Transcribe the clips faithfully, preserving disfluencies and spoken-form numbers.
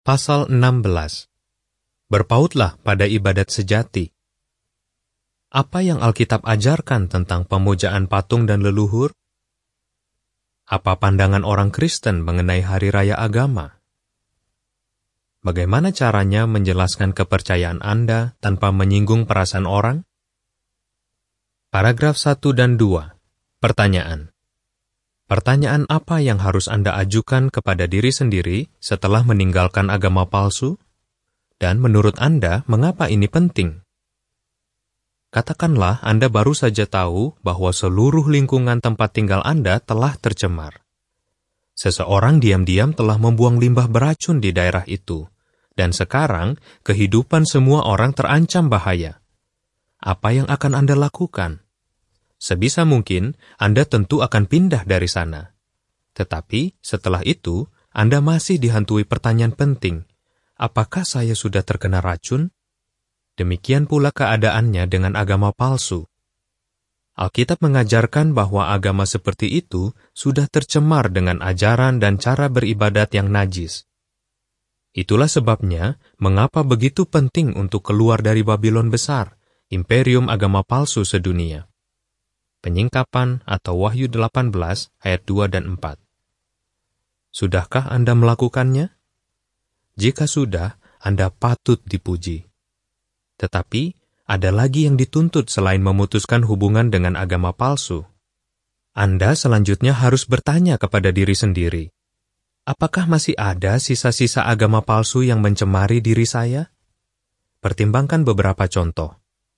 Pasal enam belas. Berpautlah pada ibadat sejati. Apa yang Alkitab ajarkan tentang pemujaan patung dan leluhur? Apa pandangan orang Kristen mengenai hari raya agama? Bagaimana caranya menjelaskan kepercayaan Anda tanpa menyinggung perasaan orang? Paragraf satu dan dua. Pertanyaan. Pertanyaan apa yang harus Anda ajukan kepada diri sendiri setelah meninggalkan agama palsu? Dan menurut Anda, mengapa ini penting? Katakanlah Anda baru saja tahu bahwa seluruh lingkungan tempat tinggal Anda telah tercemar. Seseorang diam-diam telah membuang limbah beracun di daerah itu, dan sekarang kehidupan semua orang terancam bahaya. Apa yang akan Anda lakukan? Sebisa mungkin, Anda tentu akan pindah dari sana. Tetapi, setelah itu, Anda masih dihantui pertanyaan penting. Apakah saya sudah terkena racun? Demikian pula keadaannya dengan agama palsu. Alkitab mengajarkan bahwa agama seperti itu sudah tercemar dengan ajaran dan cara beribadat yang najis. Itulah sebabnya, mengapa begitu penting untuk keluar dari Babylon besar, imperium agama palsu sedunia. Penyingkapan atau Wahyu delapan belas ayat dua dan empat. Sudahkah Anda melakukannya? Jika sudah, Anda patut dipuji. Tetapi, ada lagi yang dituntut selain memutuskan hubungan dengan agama palsu. Anda selanjutnya harus bertanya kepada diri sendiri, apakah masih ada sisa-sisa agama palsu yang mencemari diri saya? Pertimbangkan beberapa contoh.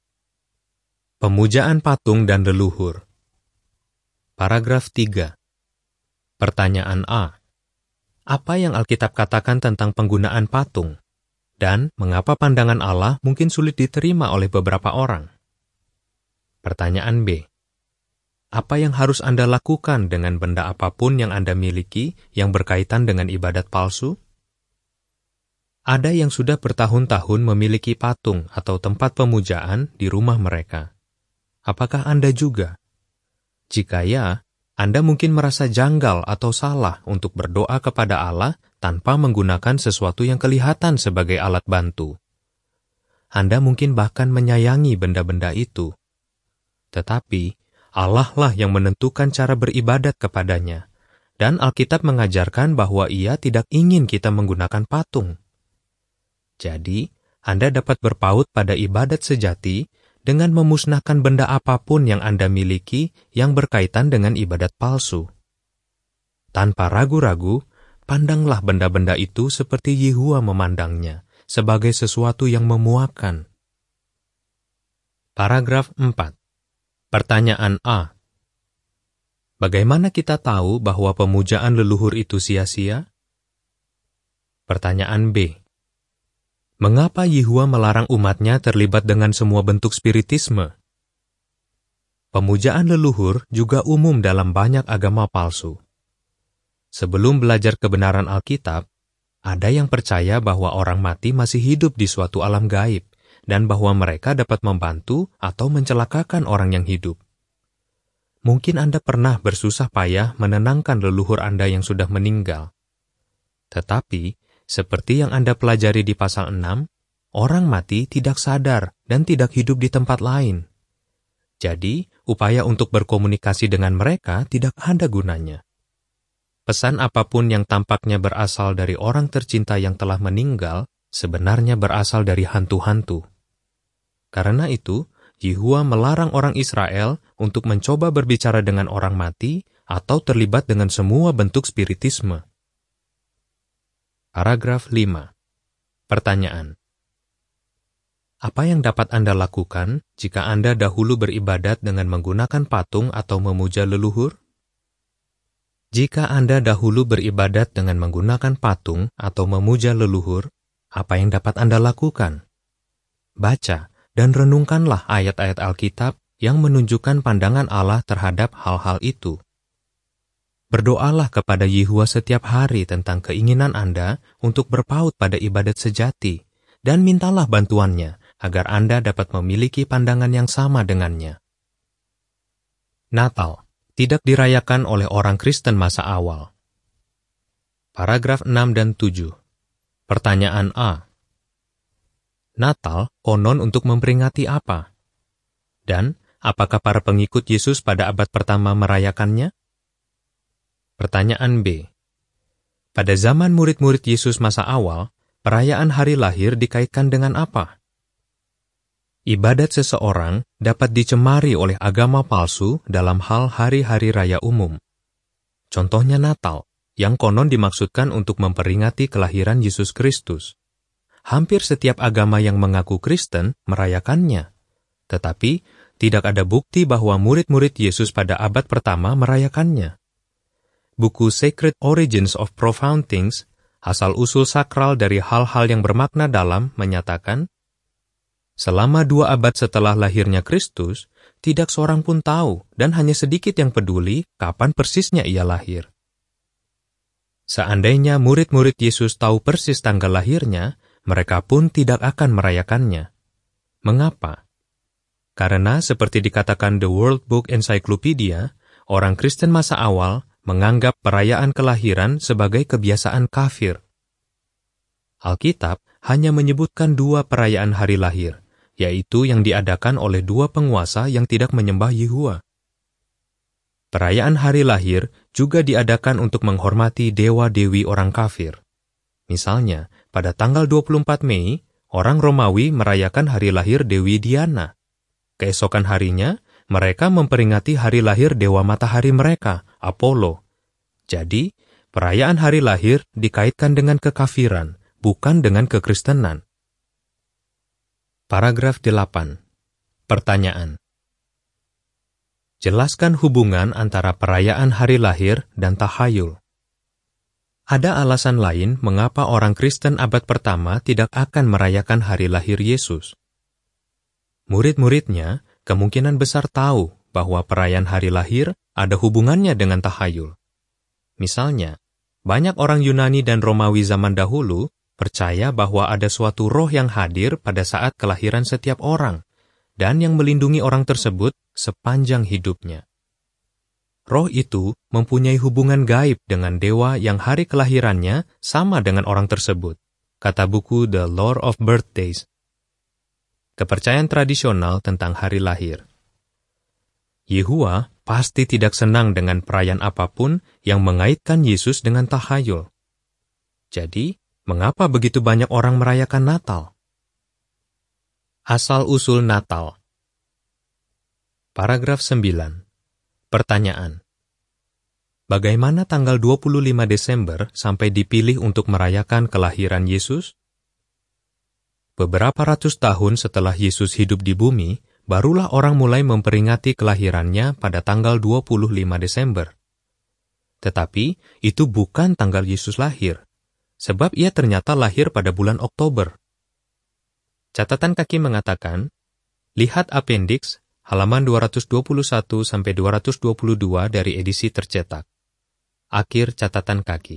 Pemujaan patung dan leluhur. Paragraf tiga. Pertanyaan A. Apa yang Alkitab katakan tentang penggunaan patung? Dan mengapa pandangan Allah mungkin sulit diterima oleh beberapa orang? Pertanyaan B. Apa yang harus Anda lakukan dengan benda apapun yang Anda miliki yang berkaitan dengan ibadat palsu? Ada yang sudah bertahun-tahun memiliki patung atau tempat pemujaan di rumah mereka. Apakah Anda juga? Jika ya, Anda mungkin merasa janggal atau salah untuk berdoa kepada Allah tanpa menggunakan sesuatu yang kelihatan sebagai alat bantu. Anda mungkin bahkan menyayangi benda-benda itu. Tetapi, Allah lah yang menentukan cara beribadat kepadanya, dan Alkitab mengajarkan bahwa Ia tidak ingin kita menggunakan patung. Jadi, Anda dapat berpaut pada ibadat sejati dengan memusnahkan benda apapun yang Anda miliki yang berkaitan dengan ibadat palsu. Tanpa ragu-ragu, pandanglah benda-benda itu seperti Yehua memandangnya, sebagai sesuatu yang memuakkan. Paragraf empat. Pertanyaan A. Bagaimana kita tahu bahwa pemujaan leluhur itu sia-sia? Pertanyaan B. Mengapa Yehua melarang umatnya terlibat dengan semua bentuk spiritisme? Pemujaan leluhur juga umum dalam banyak agama palsu. Sebelum belajar kebenaran Alkitab, ada yang percaya bahwa orang mati masih hidup di suatu alam gaib, dan bahwa mereka dapat membantu atau mencelakakan orang yang hidup. Mungkin Anda pernah bersusah payah menenangkan leluhur Anda yang sudah meninggal. Tetapi, seperti yang Anda pelajari di pasal enam, orang mati tidak sadar dan tidak hidup di tempat lain. Jadi, upaya untuk berkomunikasi dengan mereka tidak ada gunanya. Pesan apapun yang tampaknya berasal dari orang tercinta yang telah meninggal, sebenarnya berasal dari hantu-hantu. Karena itu, Yehua melarang orang Israel untuk mencoba berbicara dengan orang mati atau terlibat dengan semua bentuk spiritisme. Paragraf lima. Pertanyaan. Apa yang dapat Anda lakukan jika Anda dahulu beribadat dengan menggunakan patung atau memuja leluhur? Jika Anda dahulu beribadat dengan menggunakan patung atau memuja leluhur, apa yang dapat Anda lakukan? Baca dan renungkanlah ayat-ayat Alkitab yang menunjukkan pandangan Allah terhadap hal-hal itu. Berdoalah kepada Yehua setiap hari tentang keinginan Anda untuk berpaut pada ibadat sejati, dan mintalah bantuannya agar Anda dapat memiliki pandangan yang sama dengannya. Natal tidak dirayakan oleh orang Kristen masa awal. Paragraf enam dan tujuh. Pertanyaan A. Natal konon untuk memperingati apa? Dan apakah para pengikut Yesus pada abad pertama merayakannya? Pertanyaan B. Pada zaman murid-murid Yesus masa awal, perayaan hari lahir dikaitkan dengan apa? Ibadat seseorang dapat dicemari oleh agama palsu dalam hal hari-hari raya umum. Contohnya Natal, yang konon dimaksudkan untuk memperingati kelahiran Yesus Kristus. Hampir setiap agama yang mengaku Kristen merayakannya. Tetapi, tidak ada bukti bahwa murid-murid Yesus pada abad pertama merayakannya. Buku Sacred Origins of Profound Things, asal-usul sakral dari hal-hal yang bermakna dalam, menyatakan, selama dua abad setelah lahirnya Kristus, tidak seorang pun tahu dan hanya sedikit yang peduli kapan persisnya ia lahir. Seandainya murid-murid Yesus tahu persis tanggal lahirnya, mereka pun tidak akan merayakannya. Mengapa? Karena seperti dikatakan The World Book Encyclopedia, orang Kristen masa awal menganggap perayaan kelahiran sebagai kebiasaan kafir. Alkitab hanya menyebutkan dua perayaan hari lahir, yaitu yang diadakan oleh dua penguasa yang tidak menyembah Yehua. Perayaan hari lahir juga diadakan untuk menghormati dewa-dewi orang kafir. Misalnya, pada tanggal dua puluh empat Mei, orang Romawi merayakan hari lahir Dewi Diana. Keesokan harinya, mereka memperingati hari lahir dewa matahari mereka, Apollo. Jadi, perayaan hari lahir dikaitkan dengan kekafiran, bukan dengan kekristenan. Paragraf delapan. Pertanyaan. Jelaskan hubungan antara perayaan hari lahir dan tahayul. Ada alasan lain mengapa orang Kristen abad pertama tidak akan merayakan hari lahir Yesus. Murid-muridnya kemungkinan besar tahu bahwa perayaan hari lahir ada hubungannya dengan tahayul. Misalnya, banyak orang Yunani dan Romawi zaman dahulu percaya bahwa ada suatu roh yang hadir pada saat kelahiran setiap orang, dan yang melindungi orang tersebut sepanjang hidupnya. Roh itu mempunyai hubungan gaib dengan dewa yang hari kelahirannya sama dengan orang tersebut, kata buku The Lore of Birthdays. Kepercayaan tradisional tentang hari lahir. Yehua pasti tidak senang dengan perayaan apapun yang mengaitkan Yesus dengan tahayul. Jadi, mengapa begitu banyak orang merayakan Natal? Asal-usul Natal. Paragraf sembilan. Pertanyaan. Bagaimana tanggal dua puluh lima Desember sampai dipilih untuk merayakan kelahiran Yesus? Beberapa ratus tahun setelah Yesus hidup di bumi, barulah orang mulai memperingati kelahirannya pada tanggal dua puluh lima Desember. Tetapi, itu bukan tanggal Yesus lahir, sebab ia ternyata lahir pada bulan Oktober. Catatan kaki mengatakan, lihat appendix halaman dua ratus dua puluh satu sampai dua ratus dua puluh dua dari edisi tercetak. Akhir catatan kaki.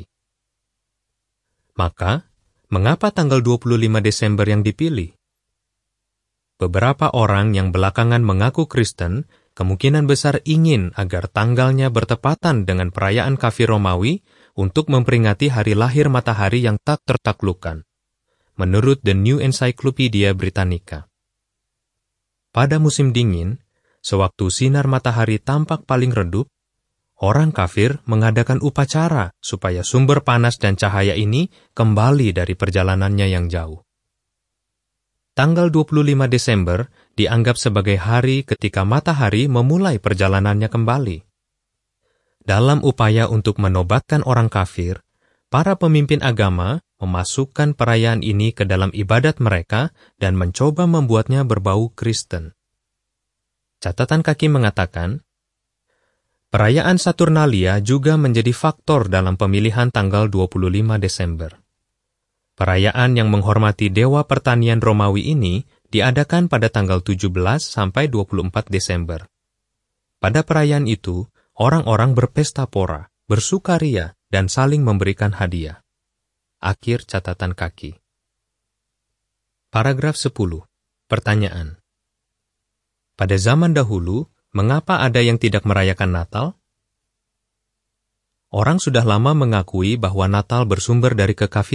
Maka, mengapa tanggal dua puluh lima Desember yang dipilih? Beberapa orang yang belakangan mengaku Kristen kemungkinan besar ingin agar tanggalnya bertepatan dengan perayaan kafir Romawi untuk memperingati hari lahir matahari yang tak tertaklukkan, menurut The New Encyclopedia Britannica. Pada musim dingin, sewaktu sinar matahari tampak paling redup, orang kafir mengadakan upacara supaya sumber panas dan cahaya ini kembali dari perjalanannya yang jauh. Tanggal dua puluh lima Desember dianggap sebagai hari ketika matahari memulai perjalanannya kembali. Dalam upaya untuk menobatkan orang kafir, para pemimpin agama memasukkan perayaan ini ke dalam ibadat mereka dan mencoba membuatnya berbau Kristen. Catatan kaki mengatakan, perayaan Saturnalia juga menjadi faktor dalam pemilihan tanggal dua puluh lima Desember. Perayaan yang menghormati dewa pertanian Romawi ini diadakan pada tanggal tujuh belas sampai dua puluh empat Desember. Pada perayaan itu, orang-orang berpesta pora, bersukaria, dan saling memberikan hadiah. Akhir catatan kaki. Paragraf sepuluh. Pertanyaan. Pada zaman dahulu, mengapa ada yang tidak merayakan Natal? Orang sudah lama mengakui bahwa Natal bersumber dari kekafiran,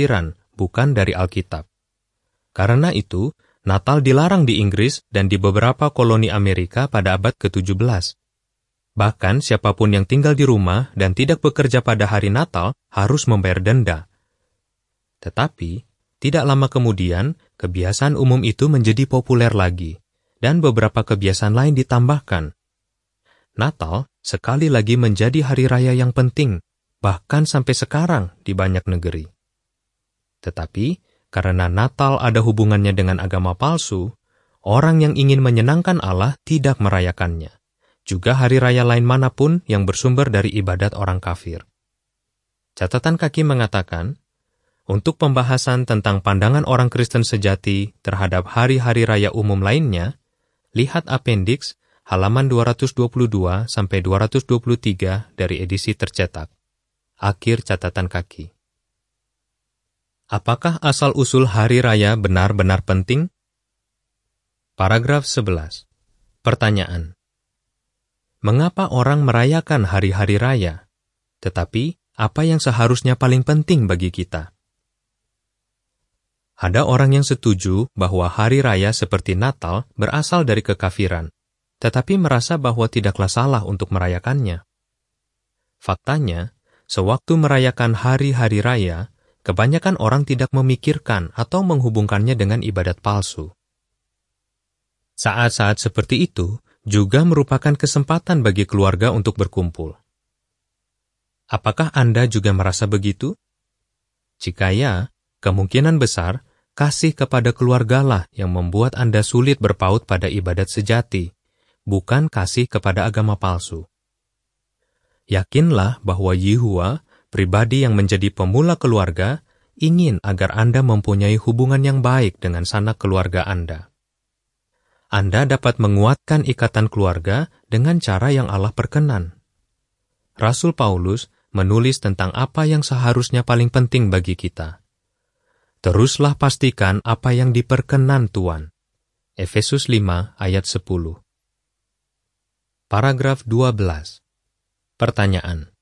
bukan dari Alkitab. Karena itu, Natal dilarang di Inggris dan di beberapa koloni Amerika pada abad ke tujuh belas. Bahkan siapapun yang tinggal di rumah dan tidak bekerja pada hari Natal harus membayar denda. Tetapi, tidak lama kemudian, kebiasaan umum itu menjadi populer lagi, dan beberapa kebiasaan lain ditambahkan. Natal sekali lagi menjadi hari raya yang penting, bahkan sampai sekarang di banyak negeri. Tetapi, karena Natal ada hubungannya dengan agama palsu, orang yang ingin menyenangkan Allah tidak merayakannya. Juga hari raya lain manapun yang bersumber dari ibadat orang kafir. Catatan kaki mengatakan, untuk pembahasan tentang pandangan orang Kristen sejati terhadap hari-hari raya umum lainnya, lihat appendix halaman dua ratus dua puluh dua sampai dua ratus dua puluh tiga dari edisi tercetak. Akhir catatan kaki. Apakah asal-usul hari raya benar-benar penting? Paragraf sebelas. Pertanyaan. Mengapa orang merayakan hari-hari raya? Tetapi, apa yang seharusnya paling penting bagi kita? Ada orang yang setuju bahwa hari raya seperti Natal berasal dari kekafiran, tetapi merasa bahwa tidaklah salah untuk merayakannya. Faktanya, sewaktu merayakan hari-hari raya, kebanyakan orang tidak memikirkan atau menghubungkannya dengan ibadat palsu. Saat-saat seperti itu juga merupakan kesempatan bagi keluarga untuk berkumpul. Apakah Anda juga merasa begitu? Jika ya, kemungkinan besar kasih kepada keluargalah yang membuat Anda sulit berpaut pada ibadat sejati, bukan kasih kepada agama palsu. Yakinlah bahwa Yehuwa, pribadi yang menjadi pemula keluarga, ingin agar Anda mempunyai hubungan yang baik dengan sanak keluarga Anda. Anda dapat menguatkan ikatan keluarga dengan cara yang Allah perkenan. Rasul Paulus menulis tentang apa yang seharusnya paling penting bagi kita. Teruslah pastikan apa yang diperkenan Tuhan. Efesus lima ayat sepuluh. Paragraf dua belas. Pertanyaan.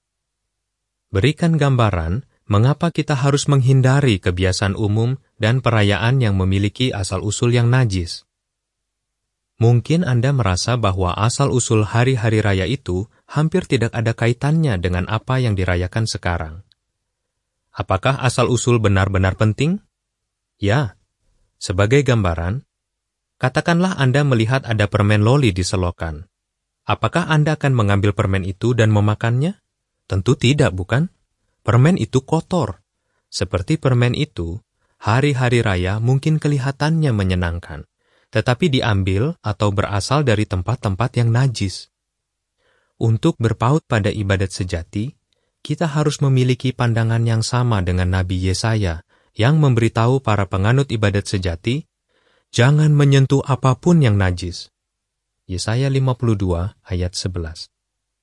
Berikan gambaran mengapa kita harus menghindari kebiasaan umum dan perayaan yang memiliki asal-usul yang najis. Mungkin Anda merasa bahwa asal-usul hari-hari raya itu hampir tidak ada kaitannya dengan apa yang dirayakan sekarang. Apakah asal-usul benar-benar penting? Ya. Sebagai gambaran, katakanlah Anda melihat ada permen loli di selokan. Apakah Anda akan mengambil permen itu dan memakannya? Tentu tidak, bukan? Permen itu kotor. Seperti permen itu, hari-hari raya mungkin kelihatannya menyenangkan, tetapi diambil atau berasal dari tempat-tempat yang najis. Untuk berpaut pada ibadat sejati, kita harus memiliki pandangan yang sama dengan Nabi Yesaya yang memberitahu para penganut ibadat sejati, jangan menyentuh apapun yang najis. Yesaya lima puluh dua ayat sebelas.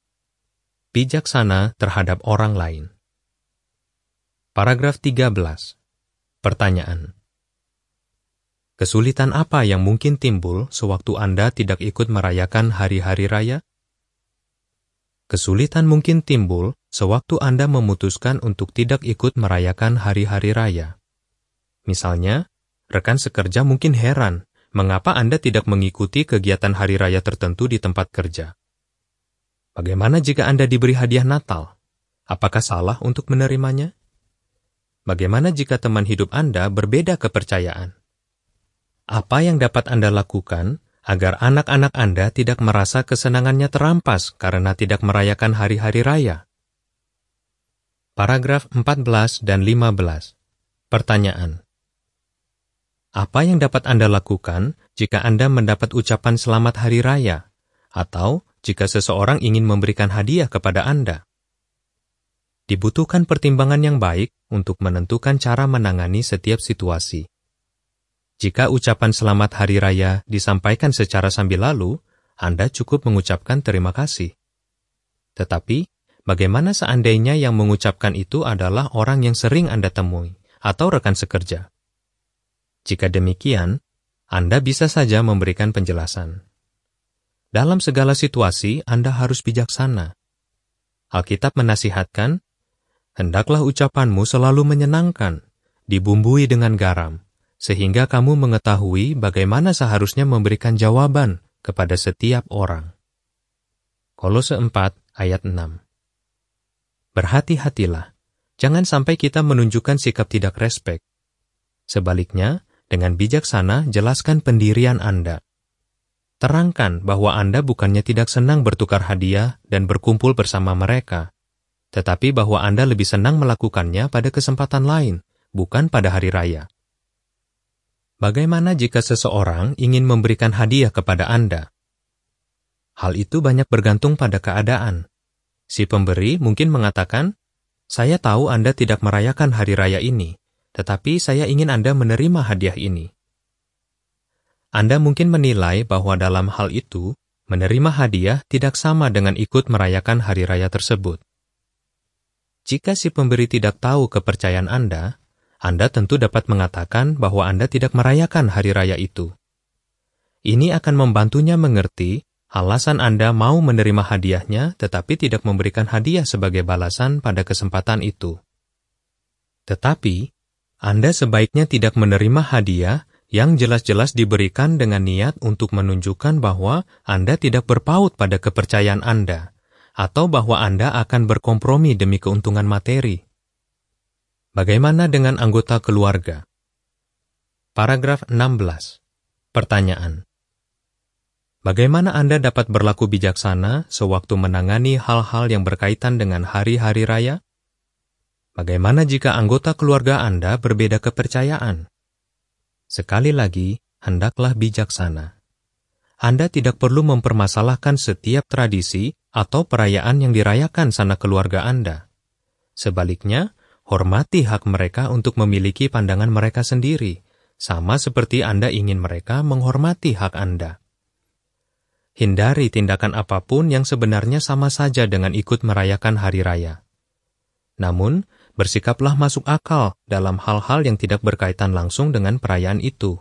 Bijaksana terhadap orang lain. Paragraf tiga belas. Pertanyaan. Kesulitan apa yang mungkin timbul sewaktu Anda tidak ikut merayakan hari-hari raya? Kesulitan mungkin timbul sewaktu Anda memutuskan untuk tidak ikut merayakan hari-hari raya. Misalnya, rekan sekerja mungkin heran mengapa Anda tidak mengikuti kegiatan hari raya tertentu di tempat kerja. Bagaimana jika Anda diberi hadiah Natal? Apakah salah untuk menerimanya? Bagaimana jika teman hidup Anda berbeda kepercayaan? Apa yang dapat Anda lakukan agar anak-anak Anda tidak merasa kesenangannya terampas karena tidak merayakan hari-hari raya? Paragraf empat belas dan lima belas. Pertanyaan. Apa yang dapat Anda lakukan jika Anda mendapat ucapan selamat hari raya, atau jika seseorang ingin memberikan hadiah kepada Anda? Dibutuhkan pertimbangan yang baik untuk menentukan cara menangani setiap situasi. Jika ucapan selamat hari raya disampaikan secara sambil lalu, Anda cukup mengucapkan terima kasih. Tetapi, bagaimana seandainya yang mengucapkan itu adalah orang yang sering Anda temui atau rekan sekerja? Jika demikian, Anda bisa saja memberikan penjelasan. Dalam segala situasi, Anda harus bijaksana. Alkitab menasihatkan, hendaklah ucapanmu selalu menyenangkan, dibumbui dengan garam, sehingga kamu mengetahui bagaimana seharusnya memberikan jawaban kepada setiap orang. Kolose empat ayat enam. Berhati-hatilah, jangan sampai kita menunjukkan sikap tidak respek. Sebaliknya, dengan bijaksana jelaskan pendirian Anda. Terangkan bahwa Anda bukannya tidak senang bertukar hadiah dan berkumpul bersama mereka, tetapi bahwa Anda lebih senang melakukannya pada kesempatan lain, bukan pada hari raya. Bagaimana jika seseorang ingin memberikan hadiah kepada Anda? Hal itu banyak bergantung pada keadaan. Si pemberi mungkin mengatakan, "Saya tahu Anda tidak merayakan hari raya ini, tetapi saya ingin Anda menerima hadiah ini." Anda mungkin menilai bahwa dalam hal itu, menerima hadiah tidak sama dengan ikut merayakan hari raya tersebut. Jika si pemberi tidak tahu kepercayaan Anda, Anda tentu dapat mengatakan bahwa Anda tidak merayakan hari raya itu. Ini akan membantunya mengerti alasan Anda mau menerima hadiahnya tetapi tidak memberikan hadiah sebagai balasan pada kesempatan itu. Tetapi, Anda sebaiknya tidak menerima hadiah yang jelas-jelas diberikan dengan niat untuk menunjukkan bahwa Anda tidak berpaut pada kepercayaan Anda, atau bahwa Anda akan berkompromi demi keuntungan materi. Bagaimana dengan anggota keluarga? Paragraf enam belas. Pertanyaan. Bagaimana Anda dapat berlaku bijaksana sewaktu menangani hal-hal yang berkaitan dengan hari-hari raya? Bagaimana jika anggota keluarga Anda berbeda kepercayaan? Sekali lagi, hendaklah bijaksana. Anda tidak perlu mempermasalahkan setiap tradisi atau perayaan yang dirayakan sanak keluarga Anda. Sebaliknya, hormati hak mereka untuk memiliki pandangan mereka sendiri, sama seperti Anda ingin mereka menghormati hak Anda. Hindari tindakan apapun yang sebenarnya sama saja dengan ikut merayakan hari raya. Namun, bersikaplah masuk akal dalam hal-hal yang tidak berkaitan langsung dengan perayaan itu.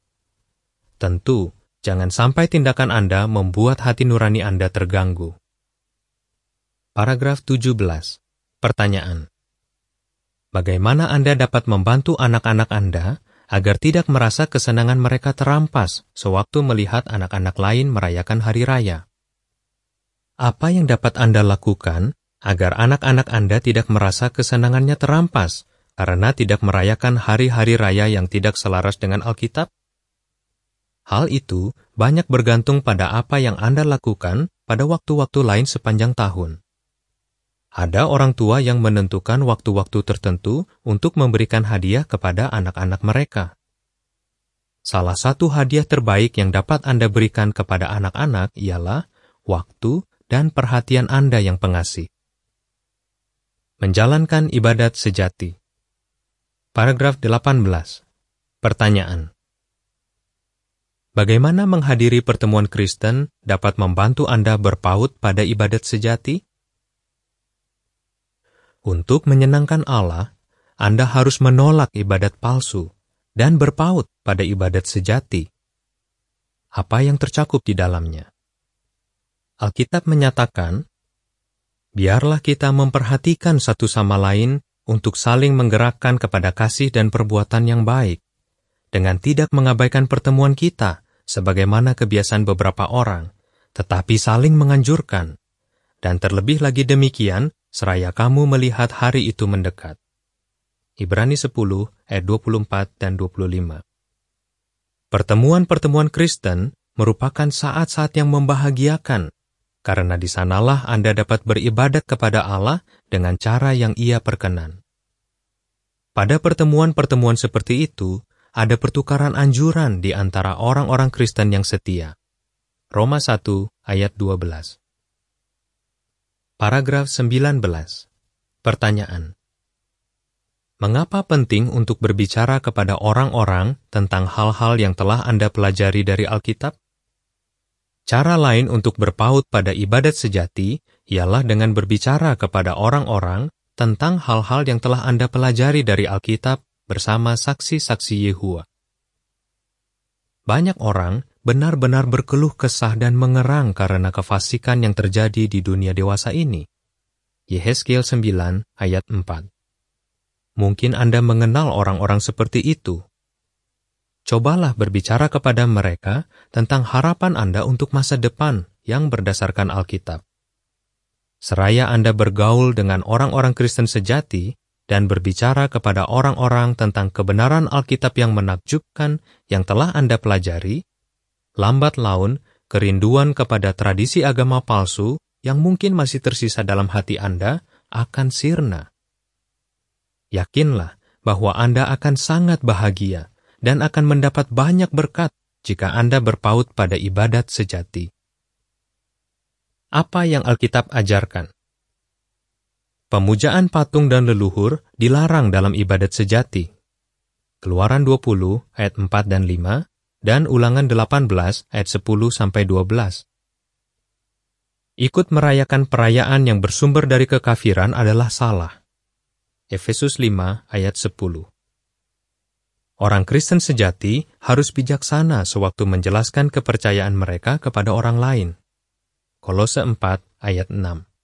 Tentu, jangan sampai tindakan Anda membuat hati nurani Anda terganggu. Paragraf tujuh belas. Pertanyaan. Bagaimana Anda dapat membantu anak-anak Anda agar tidak merasa kesenangan mereka terampas sewaktu melihat anak-anak lain merayakan hari raya? Apa yang dapat Anda lakukan agar anak-anak Anda tidak merasa kesenangannya terampas karena tidak merayakan hari-hari raya yang tidak selaras dengan Alkitab? Hal itu banyak bergantung pada apa yang Anda lakukan pada waktu-waktu lain sepanjang tahun. Ada orang tua yang menentukan waktu-waktu tertentu untuk memberikan hadiah kepada anak-anak mereka. Salah satu hadiah terbaik yang dapat Anda berikan kepada anak-anak ialah waktu dan perhatian Anda yang pengasih. Menjalankan ibadat sejati. Paragraf delapan belas. Pertanyaan. Bagaimana menghadiri pertemuan Kristen dapat membantu Anda berpaut pada ibadat sejati? Untuk menyenangkan Allah, Anda harus menolak ibadat palsu dan berpaut pada ibadat sejati. Apa yang tercakup di dalamnya? Alkitab menyatakan, biarlah kita memperhatikan satu sama lain untuk saling menggerakkan kepada kasih dan perbuatan yang baik, dengan tidak mengabaikan pertemuan kita, sebagaimana kebiasaan beberapa orang, tetapi saling menganjurkan, dan terlebih lagi demikian, seraya kamu melihat hari itu mendekat. Ibrani sepuluh ayat dua puluh empat dan dua puluh lima. Pertemuan-pertemuan Kristen merupakan saat-saat yang membahagiakan, karena di sanalah Anda dapat beribadat kepada Allah dengan cara yang Ia perkenan. Pada pertemuan-pertemuan seperti itu, ada pertukaran anjuran di antara orang-orang Kristen yang setia. Roma satu ayat dua belas. Paragraf sembilan belas. Pertanyaan. Mengapa penting untuk berbicara kepada orang-orang tentang hal-hal yang telah Anda pelajari dari Alkitab? Cara lain untuk berpaut pada ibadat sejati ialah dengan berbicara kepada orang-orang tentang hal-hal yang telah Anda pelajari dari Alkitab bersama saksi-saksi Yehova. Banyak orang benar-benar berkeluh kesah dan mengerang karena kefasikan yang terjadi di dunia dewasa ini. Yehezkiel sembilan ayat empat. Mungkin Anda mengenal orang-orang seperti itu. Cobalah berbicara kepada mereka tentang harapan Anda untuk masa depan yang berdasarkan Alkitab. Seraya Anda bergaul dengan orang-orang Kristen sejati dan berbicara kepada orang-orang tentang kebenaran Alkitab yang menakjubkan yang telah Anda pelajari, lambat laun kerinduan kepada tradisi agama palsu yang mungkin masih tersisa dalam hati Anda akan sirna. Yakinlah bahwa Anda akan sangat bahagia dan akan mendapat banyak berkat jika Anda berpaut pada ibadat sejati. Apa yang Alkitab ajarkan? Pemujaan patung dan leluhur dilarang dalam ibadat sejati. Keluaran dua puluh ayat empat dan lima dan Ulangan delapan belas ayat sepuluh sampai dua belas. Ikut merayakan perayaan yang bersumber dari kekafiran adalah salah. Efesus lima ayat sepuluh. Orang Kristen sejati harus bijaksana sewaktu menjelaskan kepercayaan mereka kepada orang lain. Kolose empat ayat enam.